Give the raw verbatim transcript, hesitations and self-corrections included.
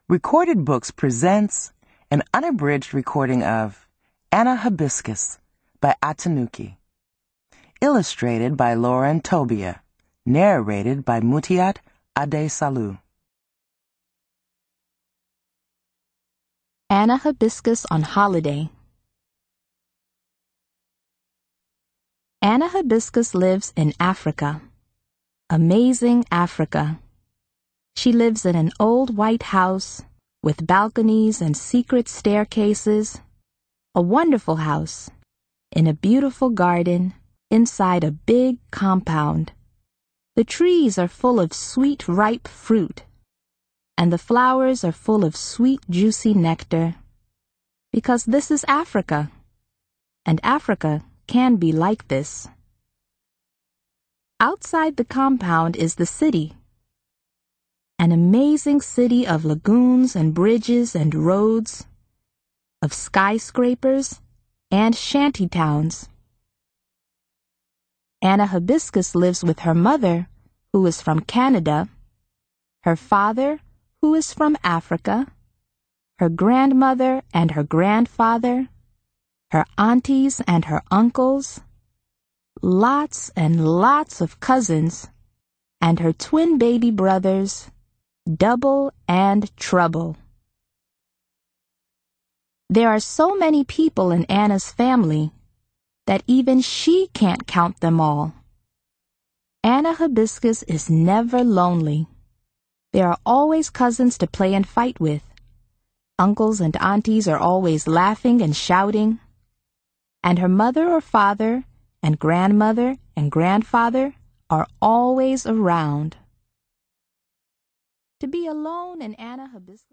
Recorded Books presents an unabridged recording of Anna Hibiscus by Atanuki. Illustrated by Lauren Tobia. Narrated by Mutiat Adesalu. Anna Hibiscus on holiday. Anna Hibiscus lives in Africa. Amazing Africa. She lives in an old white house with balconies and secret staircases. A wonderful house in a beautiful garden inside a big compound. The trees are full of sweet, ripe fruit, and the flowers are full of sweet, juicy nectar. Because this is Africa, and Africa can be like this. Outside the compound is the city. An amazing city of lagoons and bridges and roads, of skyscrapers and shanty towns. Anna Hibiscus lives with her mother, who is from Canada, her father, who is from Africa, her grandmother and her grandfather, her aunties and her uncles, lots and lots of cousins, and her twin baby brothers, Double and Trouble. There are so many people in Anna's family that even she can't count them all. Anna Hibiscus is never lonely. There are always cousins to play and fight with. Uncles and aunties are always laughing and shouting. And her mother or father and grandmother and grandfather are always around. To be alone in Anna Hibiscus